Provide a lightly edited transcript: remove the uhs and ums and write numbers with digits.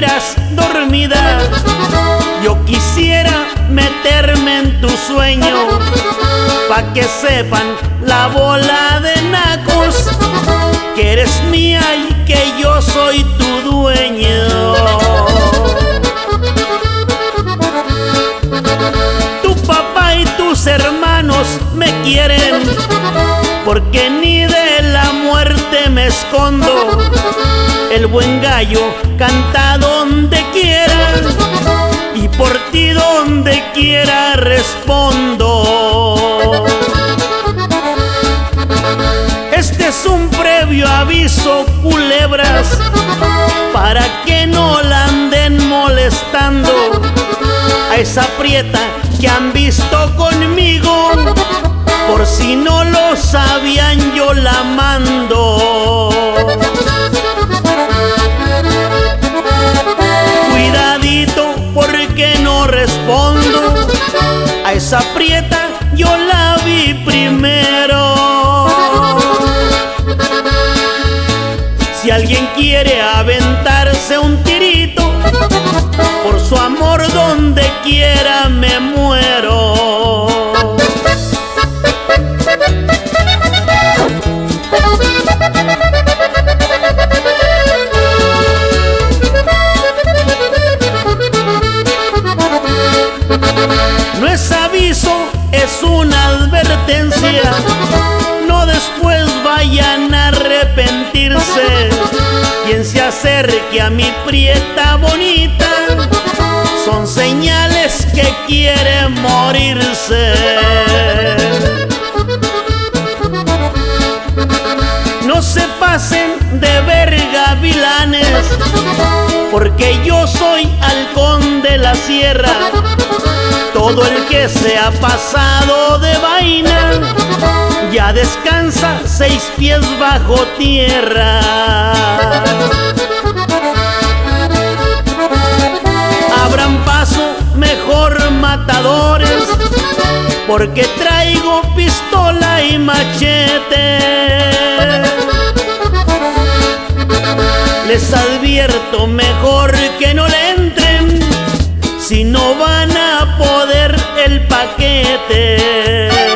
miras dormida, yo quisiera meterme en tu sueño, pa' que sepan la bola de nacos que eres mía y que yo soy tu dueño. Tu papá y tus hermanos me quieren, porque ni de la muerte me escondo. El buen gallo canta donde quiera y por ti donde quiera respondo. Este es un previo aviso, culebras, para que no la anden molestando a esa prieta que han visto conmigo. Por si no lo sabían, yo la mando. Cuidadito porque no respondo, a esa prieta yo la vi primero. Si alguien quiere aventarse un tirito, por su amor donde quiera me muero. No es aviso, es una advertencia, no después vayan a arrepentirse. Quien se acerque a mi prieta bonita, son señales que quiere morirse. No se pasen de verga, vilanes, porque yo soy halcón de la sierra. Todo el que se ha pasado de vaina ya descansa 6 pies bajo tierra. Abran paso, mejor matadores, porque traigo pistola y machete. Les advierto mejor que no le entren, si no van a poder el paquete.